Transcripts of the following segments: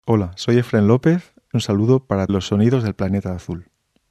Hola, soy Efren López. Un saludo para los sonidos del planeta azul.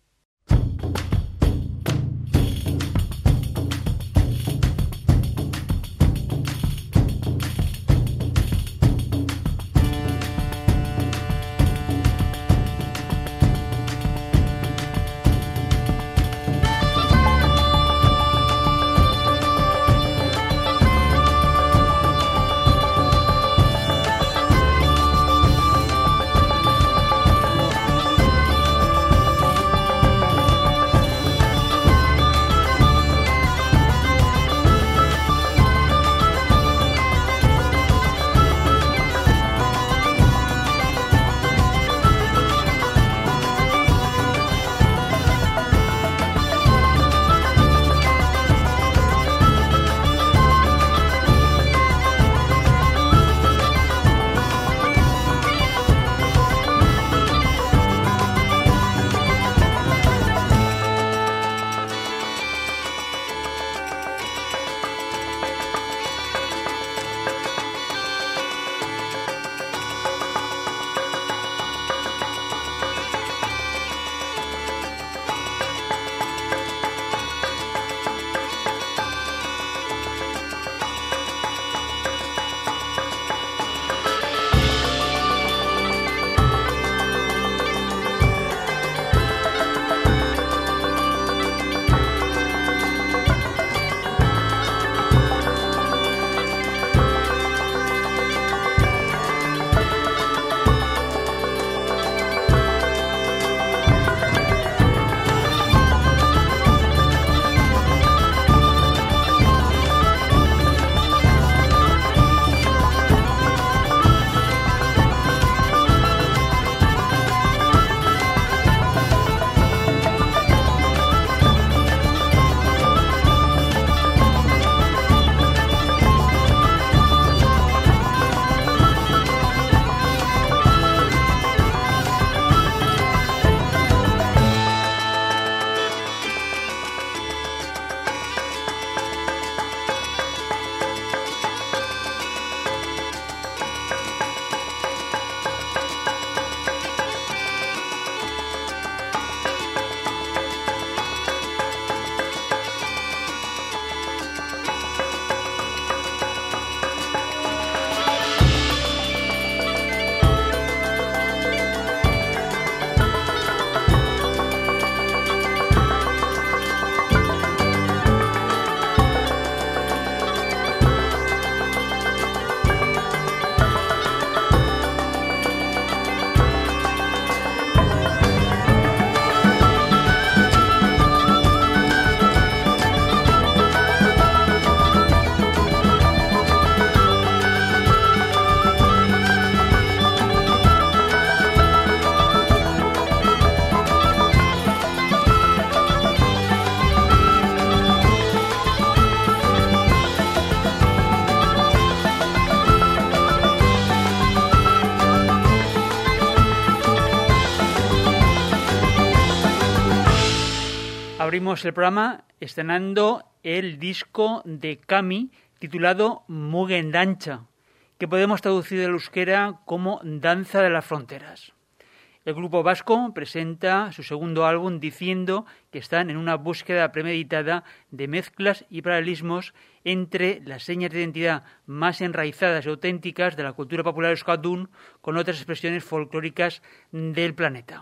Abrimos el programa estrenando el disco de Kami titulado Mugen Dancha, que podemos traducir del euskera como Danza de las Fronteras. El grupo vasco presenta su segundo álbum diciendo que están en una búsqueda premeditada de mezclas y paralelismos entre las señas de identidad más enraizadas y auténticas de la cultura popular euskaldun con otras expresiones folclóricas del planeta.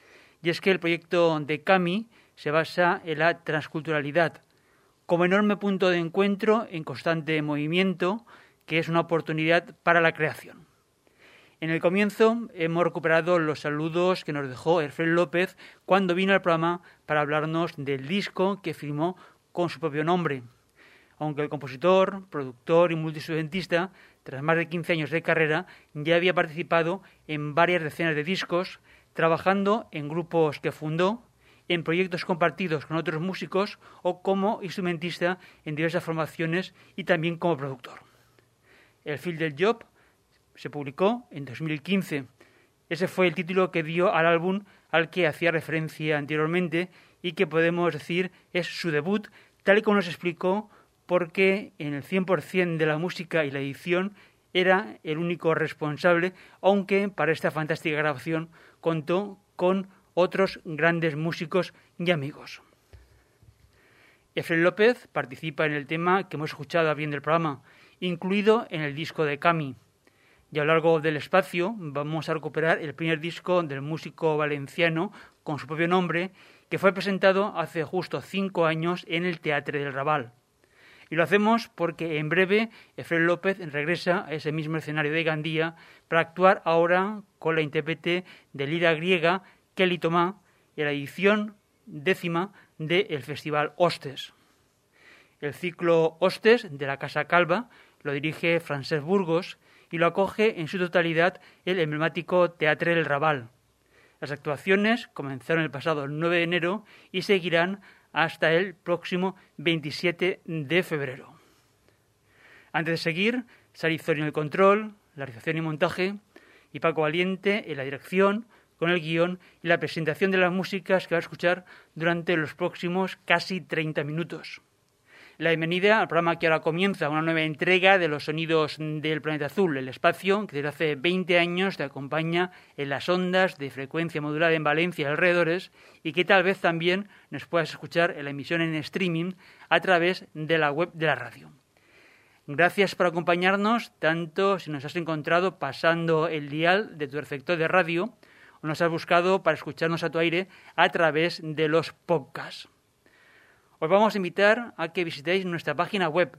Y es que el proyecto de Kami se basa en la transculturalidad como enorme punto de encuentro en constante movimiento, que es una oportunidad para la creación. En el comienzo hemos recuperado los saludos que nos dejó Efren López cuando vino al programa para hablarnos del disco que firmó con su propio nombre. Aunque el compositor, productor y multiinstrumentista, tras más de 15 años de carrera, ya había participado en varias decenas de discos, trabajando en grupos que fundó, en proyectos compartidos con otros músicos o como instrumentista en diversas formaciones y también como productor. El Fil del Job se publicó en 2015. Ese fue el título que dio al álbum al que hacía referencia anteriormente y que podemos decir es su debut, tal y como nos explicó, porque en el 100% de la música y la edición era el único responsable, aunque para esta fantástica grabación contó con otros grandes músicos y amigos. Efrén López participa en el tema que hemos escuchado abriendo el programa, incluido en el disco de Cami. Y a lo largo del espacio vamos a recuperar el primer disco del músico valenciano con su propio nombre, que fue presentado hace justo 5 años en el Teatre del Raval. Y lo hacemos porque en breve Efrén López regresa a ese mismo escenario de Gandía para actuar ahora con la intérprete de lira griega Kelly Tomá en la edición 10ª del Festival Hostes. El ciclo Hostes de la Casa Calva lo dirige Francesc Burgos y lo acoge en su totalidad el emblemático Teatre del Raval. Las actuaciones comenzaron el pasado 9 de enero y seguirán hasta el próximo 27 de febrero. Antes de seguir, Sari Zorio en el control, la realización y montaje, y Paco Valiente en la dirección, con el guión y la presentación de las músicas que va a escuchar durante los próximos casi 30 minutos. La bienvenida al programa que ahora comienza, una nueva entrega de los sonidos del planeta azul, el espacio que desde hace 20 años te acompaña en las ondas de frecuencia modulada en Valencia y alrededores y que tal vez también nos puedas escuchar en la emisión en streaming a través de la web de la radio. Gracias por acompañarnos, tanto si nos has encontrado pasando el dial de tu receptor de radio o nos has buscado para escucharnos a tu aire a través de los podcasts. Os vamos a invitar a que visitéis nuestra página web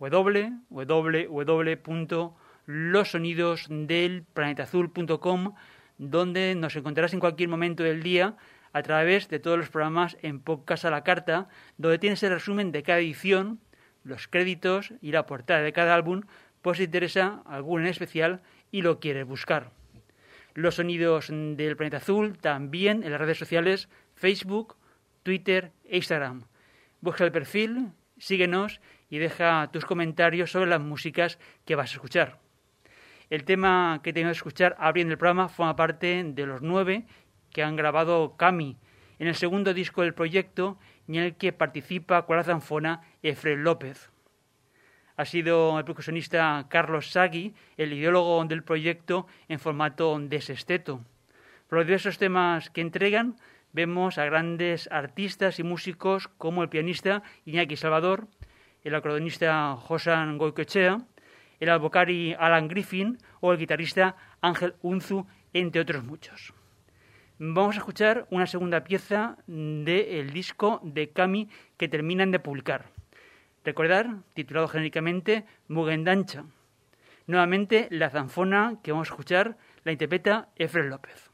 www.losonidosdelplanetazul.com, donde nos encontrarás en cualquier momento del día a través de todos los programas en podcast a la carta, donde tienes el resumen de cada edición, los créditos y la portada de cada álbum, por si te interesa alguno en especial y lo quieres buscar. Los sonidos del Planeta Azul también en las redes sociales Facebook, Twitter e Instagram. Busca el perfil, síguenos y deja tus comentarios sobre las músicas que vas a escuchar. El tema que tenemos que escuchar abriendo el programa forma parte de los 9 que han grabado Cami en el segundo disco del proyecto y en el que participa con la zanfona Efrén López. Ha sido el percusionista Carlos Sagui el ideólogo del proyecto en formato de sexteto. Por los diversos temas que entregan, vemos a grandes artistas y músicos como el pianista Iñaki Salvador, el acordeonista Josan Goikoetxea, el albocari Alan Griffin o el guitarrista Ángel Unzu, entre otros muchos. Vamos a escuchar una segunda pieza del disco de Cami que terminan de publicar. Recordar, titulado genéricamente Mugendancha. Nuevamente, la zanfona que vamos a escuchar la interpreta Efrén López.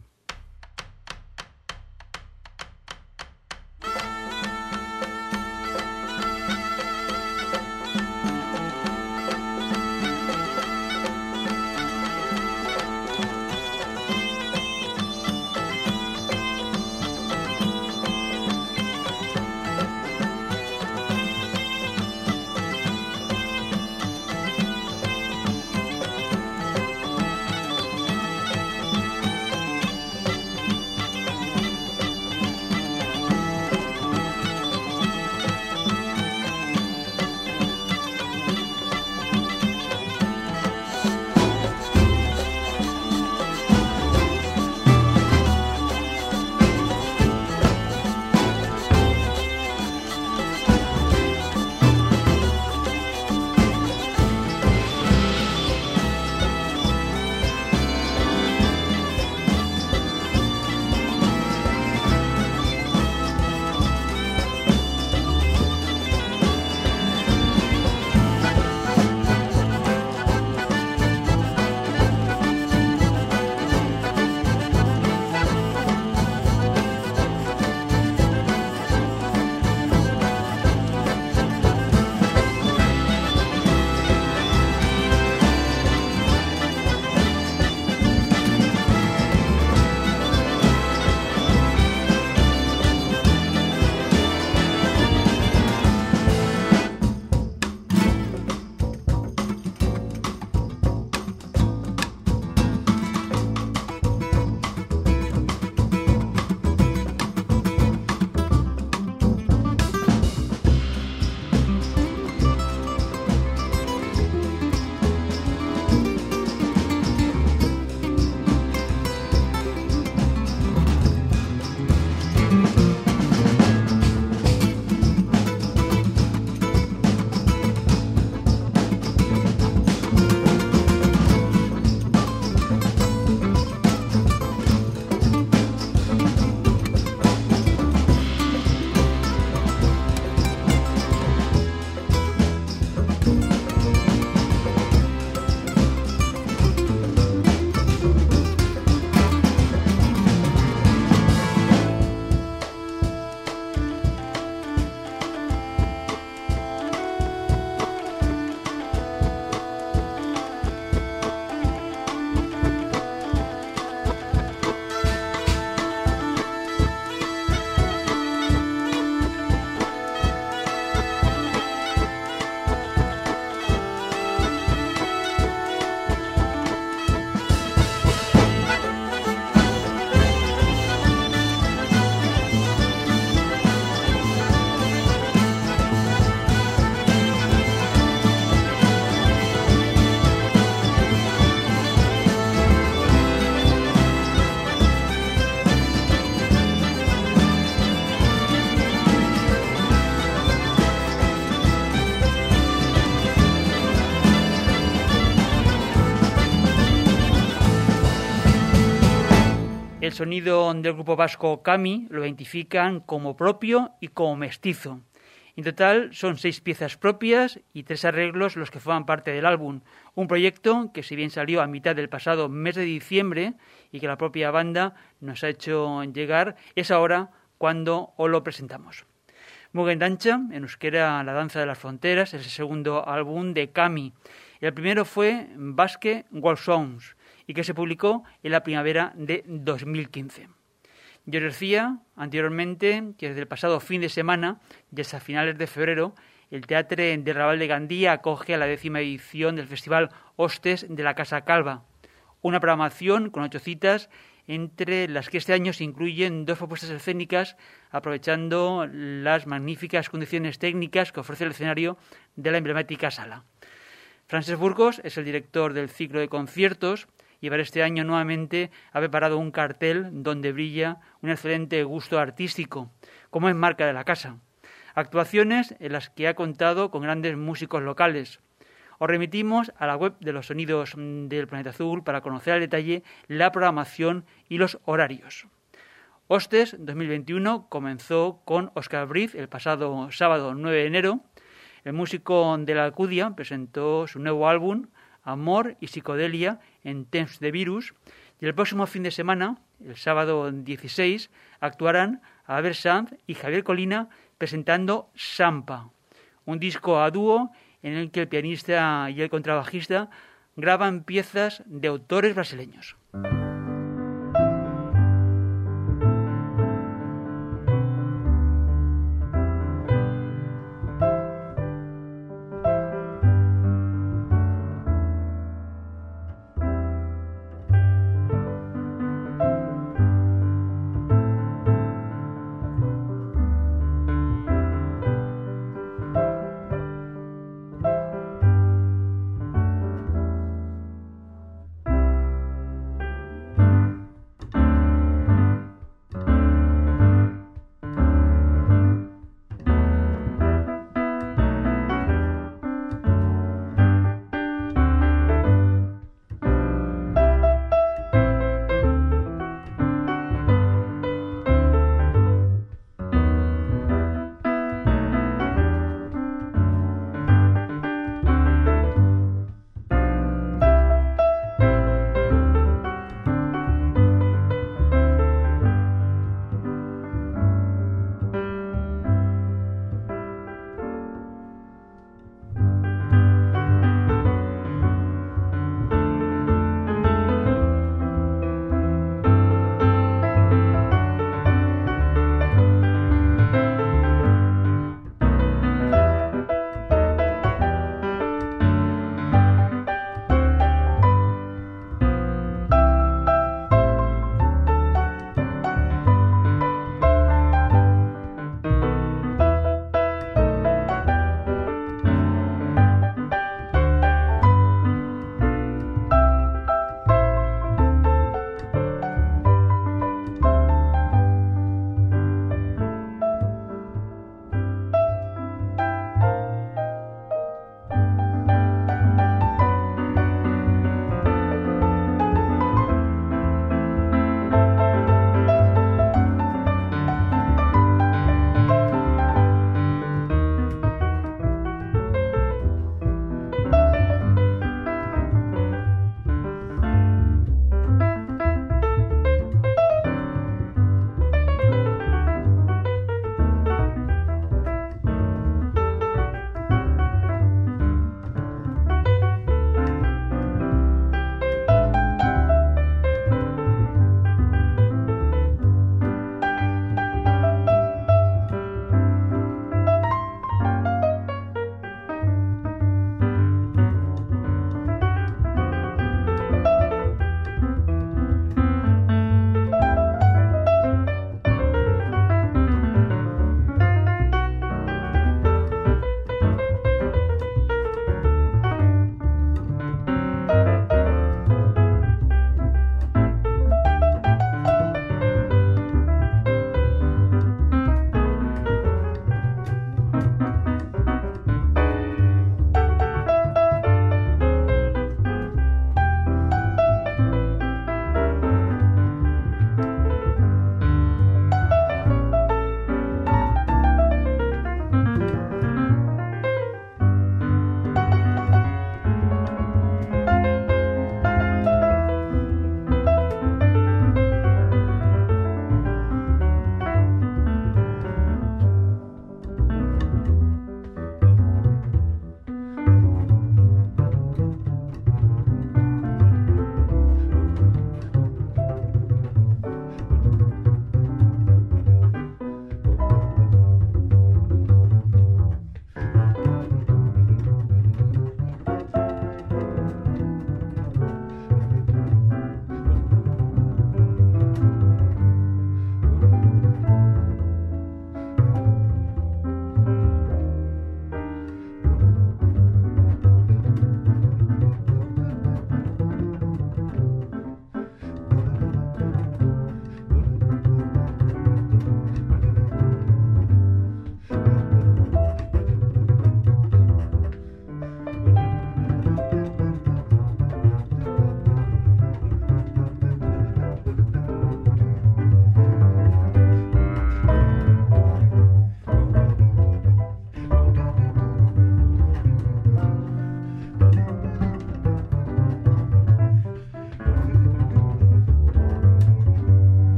El sonido del grupo vasco Kami lo identifican como propio y como mestizo. En total son 6 piezas propias y 3 arreglos los que forman parte del álbum. Un proyecto que si bien salió a mitad del pasado mes de diciembre y que la propia banda nos ha hecho llegar, es ahora cuando os lo presentamos. Mugen Dantza, en euskera La danza de las fronteras, es el segundo álbum de Kami. El primero fue Basque World Songs y que se publicó en la primavera de 2015. Yo os decía anteriormente que desde el pasado fin de semana y hasta finales de febrero el Teatro de Raval de Gandía acoge a la 10ª edición del Festival Hostes de la Casa Calva, una programación con 8 citas entre las que este año se incluyen 2 propuestas escénicas aprovechando las magníficas condiciones técnicas que ofrece el escenario de la emblemática sala. Francesc Burgos es el director del ciclo de conciertos y para este año nuevamente ha preparado un cartel donde brilla un excelente gusto artístico, como es marca de la casa. Actuaciones en las que ha contado con grandes músicos locales. Os remitimos a la web de los Sonidos del Planeta Azul para conocer al detalle la programación y los horarios. Hostes 2021 comenzó con Óscar Briz el pasado sábado 9 de enero. El músico de la Alcudia presentó su nuevo álbum Amor y Psicodelia en Temps de Virus, y el próximo fin de semana, el sábado 16, actuarán Albert Sanz y Javier Colina presentando Sampa, un disco a dúo en el que el pianista y el contrabajista graban piezas de autores brasileños.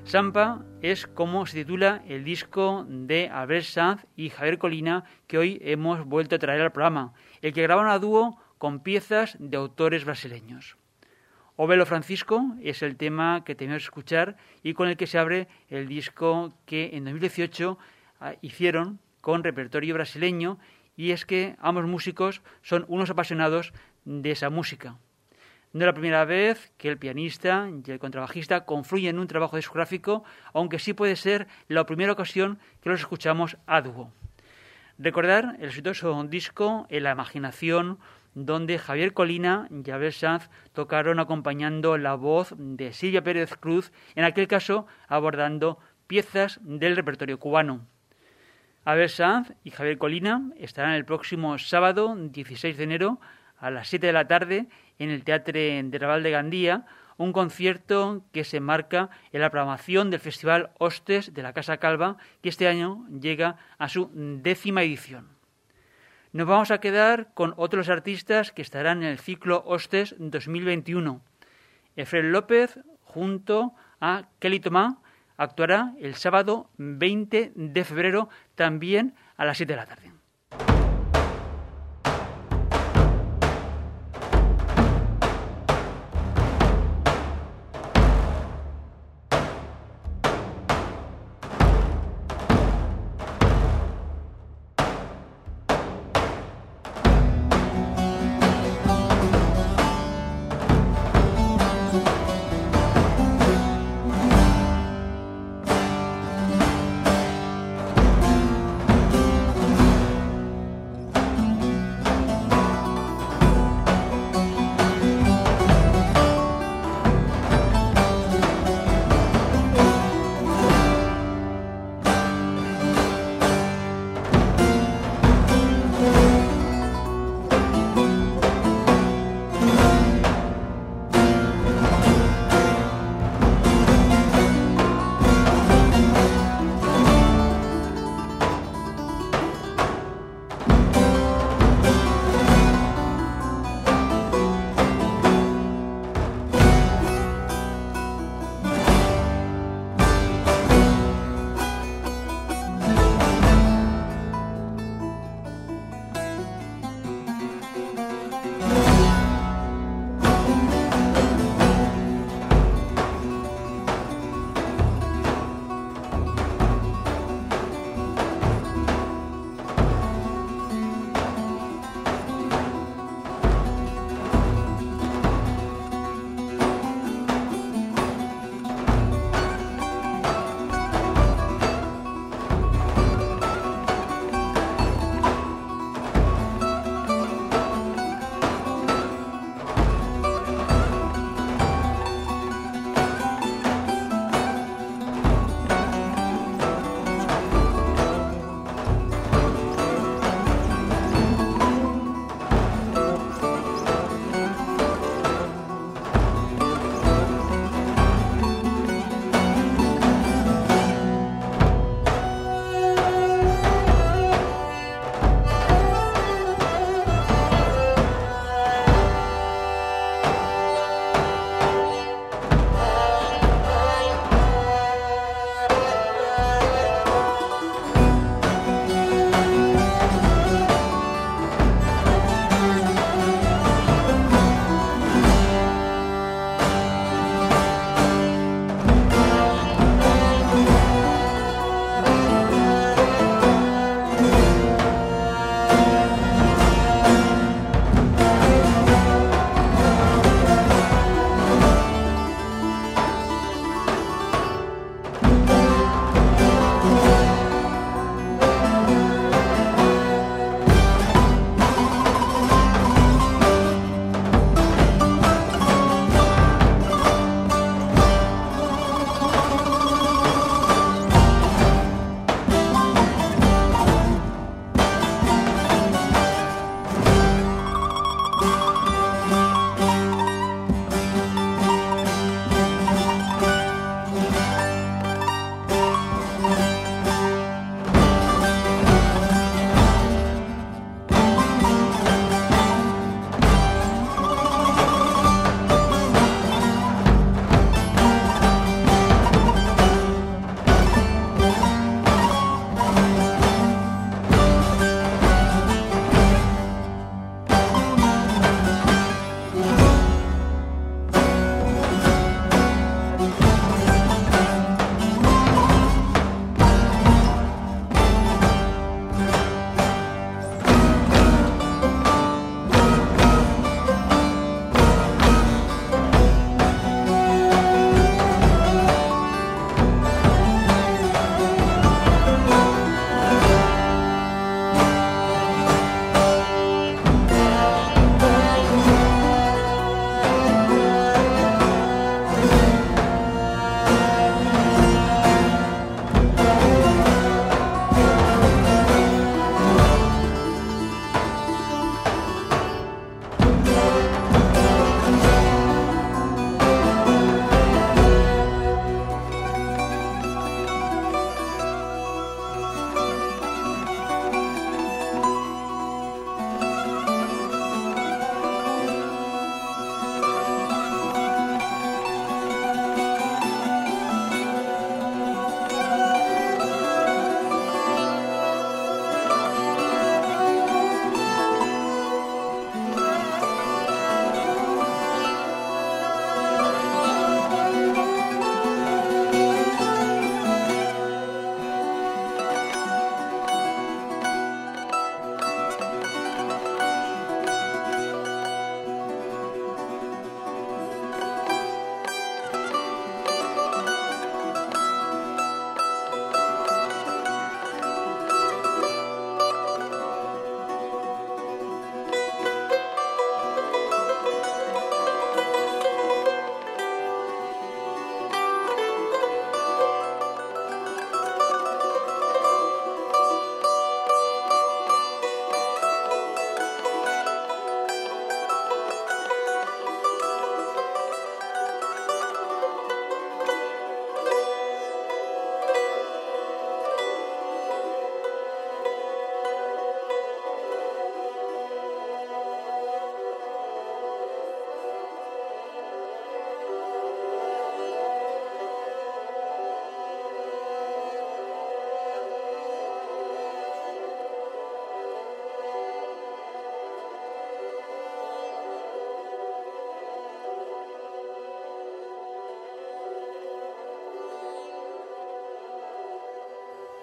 Sampa es como se titula el disco de Albert Sanz y Javier Colina que hoy hemos vuelto a traer al programa, el que grabaron a dúo con piezas de autores brasileños. O Belo Francisco es el tema que tenemos que escuchar y con el que se abre el disco que en 2018 hicieron con repertorio brasileño, y es que ambos músicos son unos apasionados de esa música. No es la primera vez que el pianista y el contrabajista confluyen en un trabajo discográfico, aunque sí puede ser la primera ocasión que los escuchamos a dúo. Recordar el exitoso disco En la imaginación, donde Javier Colina y Albert Sanz tocaron acompañando la voz de Silvia Pérez Cruz, en aquel caso abordando piezas del repertorio cubano. Albert Sanz y Javier Colina estarán el próximo sábado 16 de enero a las 7 de la tarde en el Teatro de Raval de Gandía, un concierto que se enmarca en la programación del Festival Hostes de la Casa Calva, que este año llega a su 10ª edición. Nos vamos a quedar con otros artistas que estarán en el ciclo Hostes 2021. Efrén López, junto a Kelly Tomás, actuará el sábado 20 de febrero, también a las 7 de la tarde.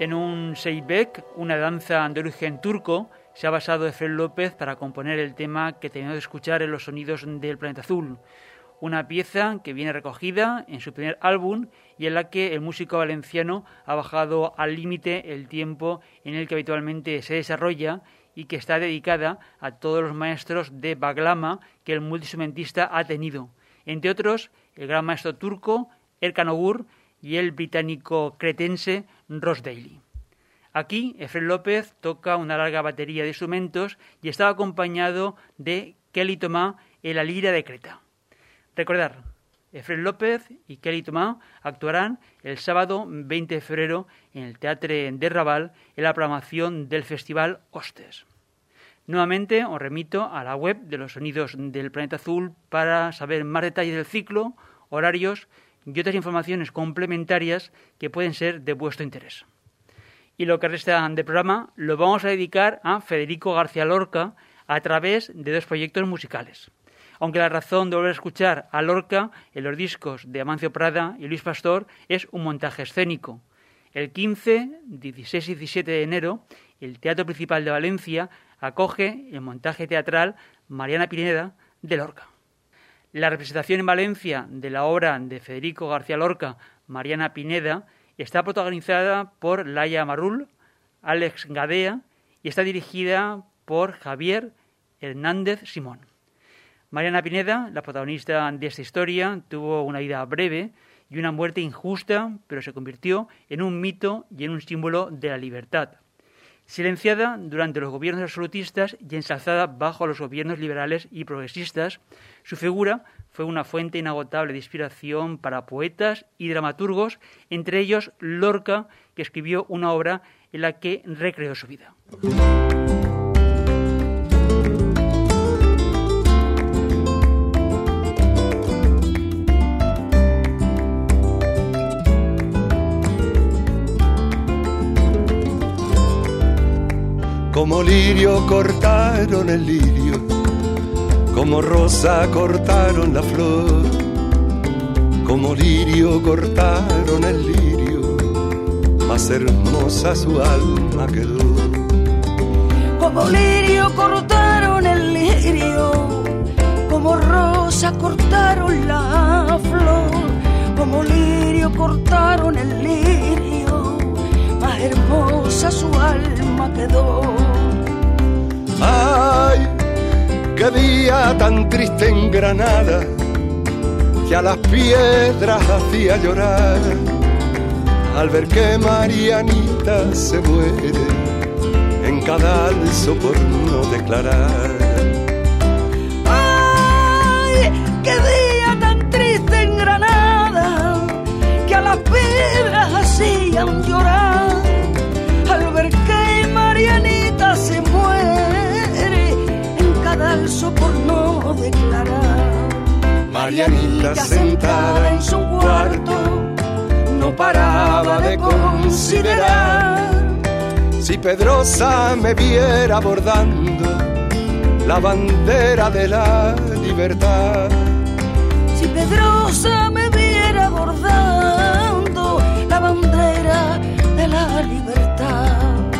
En un seybek, una danza de origen turco, se ha basado Efrén López para componer el tema que tenemos de escuchar en Los Sonidos del Planeta Azul. Una pieza que viene recogida en su primer álbum y en la que el músico valenciano ha bajado al límite el tiempo en el que habitualmente se desarrolla y que está dedicada a todos los maestros de baglama que el multiinstrumentista ha tenido. Entre otros, el gran maestro turco Erkan Ogur y el británico cretense Ross Daly. Aquí, Efrén López toca una larga batería de instrumentos y estaba acompañado de Kelly Thomas en la lira de Creta. Recordar, Efrén López y Kelly Thomas actuarán el sábado 20 de febrero en el Teatre de Raval en la programación del Festival Hostes. Nuevamente os remito a la web de Los Sonidos del Planeta Azul para saber más detalles del ciclo, horarios y otras informaciones complementarias que pueden ser de vuestro interés. Y lo que resta del programa lo vamos a dedicar a Federico García Lorca a través de dos proyectos musicales. Aunque la razón de volver a escuchar a Lorca en los discos de Amancio Prada y Luis Pastor es un montaje escénico. El 15, 16 y 17 de enero, el Teatro Principal de Valencia acoge el montaje teatral Mariana Pineda de Lorca. La representación en Valencia de la obra de Federico García Lorca, Mariana Pineda, está protagonizada por Laia Marul, Alex Gadea y está dirigida por Javier Hernández Simón. Mariana Pineda, la protagonista de esta historia, tuvo una vida breve y una muerte injusta, pero se convirtió en un mito y en un símbolo de la libertad. Silenciada durante los gobiernos absolutistas y ensalzada bajo los gobiernos liberales y progresistas, su figura fue una fuente inagotable de inspiración para poetas y dramaturgos, entre ellos Lorca, que escribió una obra en la que recreó su vida. Como lirio cortaron el lirio, como rosa cortaron la flor, como lirio cortaron el lirio, más hermosa su alma quedó. Como lirio cortaron el lirio, como rosa cortaron la flor, como lirio cortaron el lirio, más hermosa su alma quedó. Ay, qué día tan triste en Granada, que a las piedras hacía llorar, al ver que Marianita se muere en cadalso por no declarar. Ay, qué día tan triste en Granada, que a las piedras hacían llorar, al ver que Marianita se muere en cadalso por no declarar. Marianita sentada en su cuarto no paraba de considerar, si Pedrosa me viera bordando la bandera de la libertad. Si Pedrosa me viera bordando la bandera de la libertad.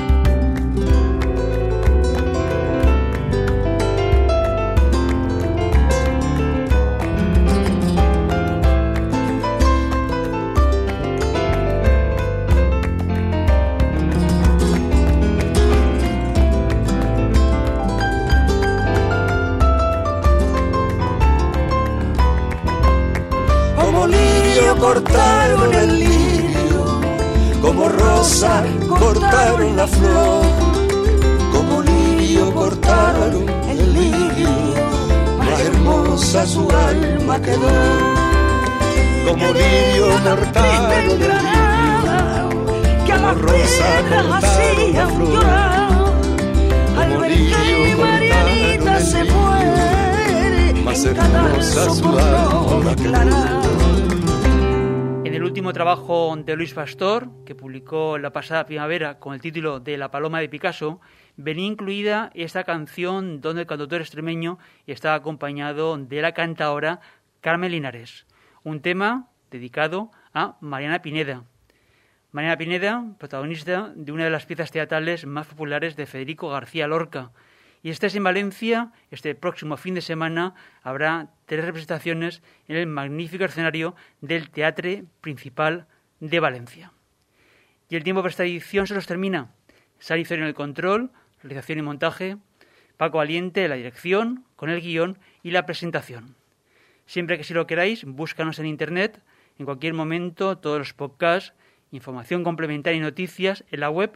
Cortaron el lirio, como rosa cortaron la flor, como lirio cortaron el lirio, más hermosa su alma quedó. Como lirio cortaron el lirio, que a las piedras hacían llorar, al ver que Marianita se muere, más hermosa su alma quedó. En el último trabajo de Luis Pastor, que publicó la pasada primavera con el título de La Paloma de Picasso, venía incluida esta canción donde el cantautor extremeño está acompañado de la cantadora Carmen Linares, un tema dedicado a Mariana Pineda. Mariana Pineda, protagonista de una de las piezas teatrales más populares de Federico García Lorca. Y estés en Valencia, este próximo fin de semana habrá 3 representaciones en el magnífico escenario del Teatre Principal de Valencia. Y el tiempo para esta edición se nos termina. Sari Zorio en el control, realización y montaje, Paco Valiente en la dirección, con el guión y la presentación. Siempre que si lo queráis, búscanos en internet, en cualquier momento, todos los podcasts, información complementaria y noticias en la web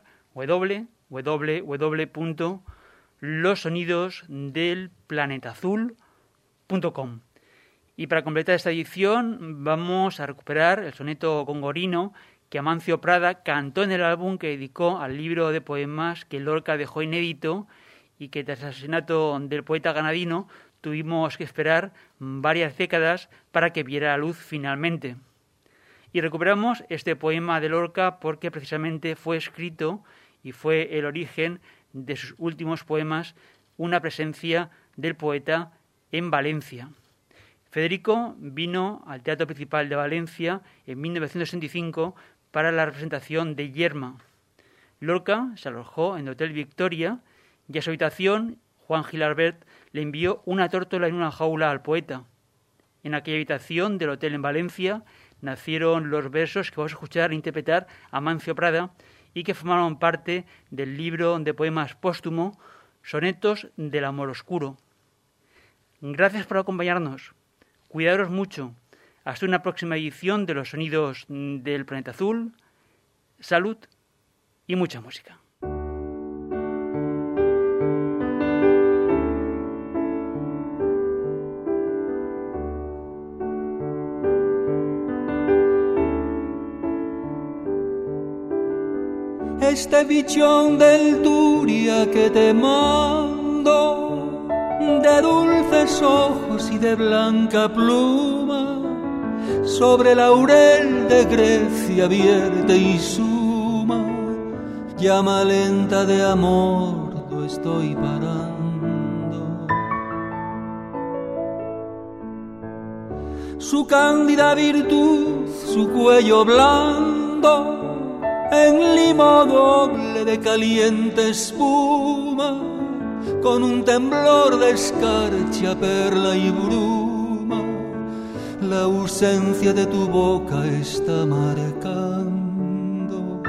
www.losonidosdelplanetazul.com. Y para completar esta edición vamos a recuperar el soneto congorino que Amancio Prada cantó en el álbum que dedicó al libro de poemas que Lorca dejó inédito y que tras el asesinato del poeta granadino tuvimos que esperar varias décadas para que viera la luz finalmente. Y recuperamos este poema de Lorca porque precisamente fue escrito y fue el origen de sus últimos poemas, una presencia del poeta en Valencia. Federico vino al Teatro Principal de Valencia en 1965 para la representación de Yerma. Lorca se alojó en el Hotel Victoria y a su habitación Juan Gilabert le envió una tórtola en una jaula al poeta. En aquella habitación del hotel en Valencia nacieron los versos que vamos a escuchar interpretar a Amancio Prada y que formaron parte del libro de poemas póstumo Sonetos del Amor Oscuro. Gracias por acompañarnos. Cuidaros mucho. Hasta una próxima edición de Los Sonidos del Planeta Azul. Salud y mucha música. Este bichón del Turia que te mando, de dulces ojos y de blanca pluma, sobre laurel de Grecia vierte y suma, llama lenta de amor, lo estoy parando. Su cándida virtud, su cuello blando, en limo doble de caliente espuma, con un temblor de escarcha, perla y bruma, la ausencia de tu boca está marcando.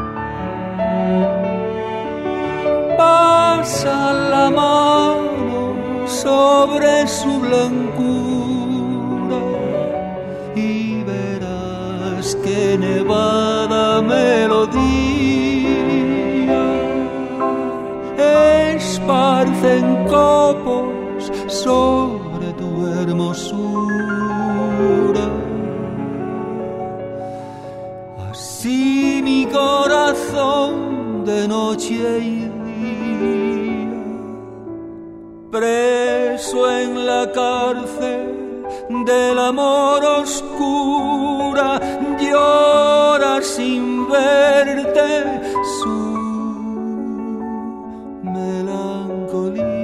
Pasa la mano sobre su blancura y verás que nevada melodía esparcen copos sobre tu hermosura. Así mi corazón de noche y día, preso en la cárcel del amor oscura, llora sin verte su melancolía.